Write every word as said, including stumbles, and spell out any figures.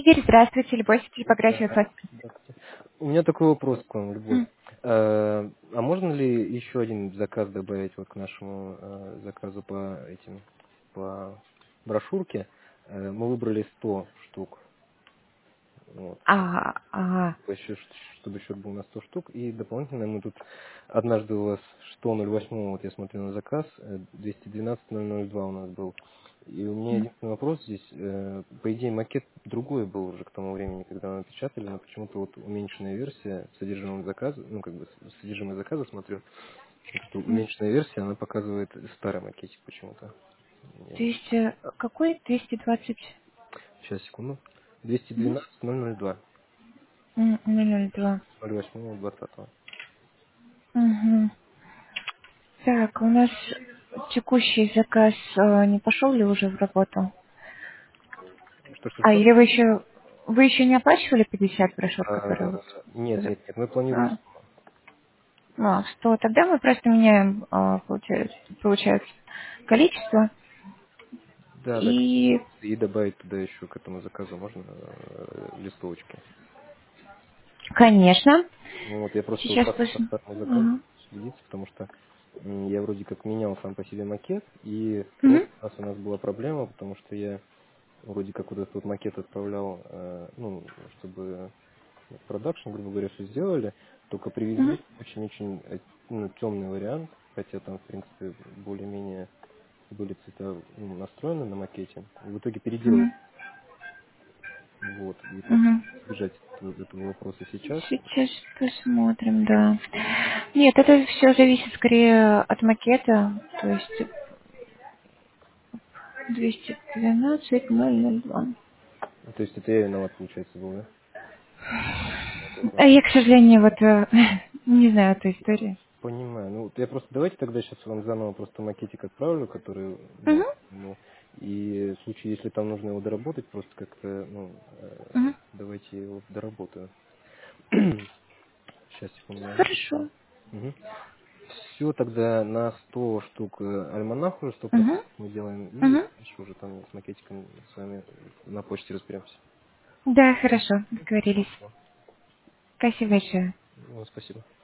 Игорь, здравствуйте, Любовь, типография Да, «Фаст». здравствуйте. У меня такой вопрос к вам, Любовь. М. Э, А можно ли еще один заказ добавить вот к нашему э, заказу по этим по брошюрке? Э, Мы выбрали сто штук. Вот. Ага, ага. Типа еще, ш- чтобы счет был на сто штук. И дополнительно мы тут однажды у вас что ноль восемь, вот я смотрю на заказ, э, двести двенадцать ноль ноль два у нас был. И у меня М. единственный вопрос здесь, э, по идее макет другой был уже к тому времени, когда мы напечатали, но почему-то вот уменьшенная версия содержимого заказа, ну как бы с- содержимое заказа смотрю, вот эта М. уменьшенная версия, она показывает старый макетик почему-то. То есть, э, какой двести двадцать Сейчас, секунду. двести М. двенадцать ноль ноль два М, ноль ноль два. ноль восемь двадцатого. Мгм. Так, у нас текущий заказ э, не пошел ли уже в работу? Что, что, А, что? или вы еще вы еще не оплачивали пятьдесят брошюр, которые А, вот... нет, за- нет, нет, мы планируем. А, ну, сто. Тогда мы просто меняем, а, получается, получается количество. Да, да, И, и добавить туда еще к этому заказу можно э, листовочки. конечно, Ну вот я просто вот сейчас по, по посмотрим. старому заказу Мгм. следиться, потому что м, я вроде как менял сам по себе макет, и в Мгм. прошлый раз у нас была проблема, потому что я вроде как вот этот вот макет отправлял, э, ну, чтобы в продакшн, грубо говоря, все сделали, только Мгм. привезли очень-очень э, ну, темный вариант, хотя там, в принципе, более-менее были цвета ну, настроены на макете, и в итоге переделали. Мгм. Вот, и просто Мгм. избежать этого, этого вопроса сейчас. Сейчас посмотрим, да. Нет, это все зависит скорее от макета, то есть двести двенадцать ноль ноль два. То есть это я виноват, получается, был, да? Вот А это. я, к сожалению, вот э, не знаю эту историю. Понимаю. Ну, вот я просто давайте тогда сейчас вам заново просто макетик отправлю, который, Угу. ну, ну, и в случае, если там нужно его доработать, просто как-то, ну, э, Угу. давайте я его доработаю. Сейчас, секунду, я Хорошо. записал. Все, тогда на сто штук э, альманах уже сто Угу. процентов мы делаем, и Угу. дальше уже там с макетиком с вами на почте разберемся. Да, хорошо, договорились. Хорошо. Спасибо большое. Ну, спасибо.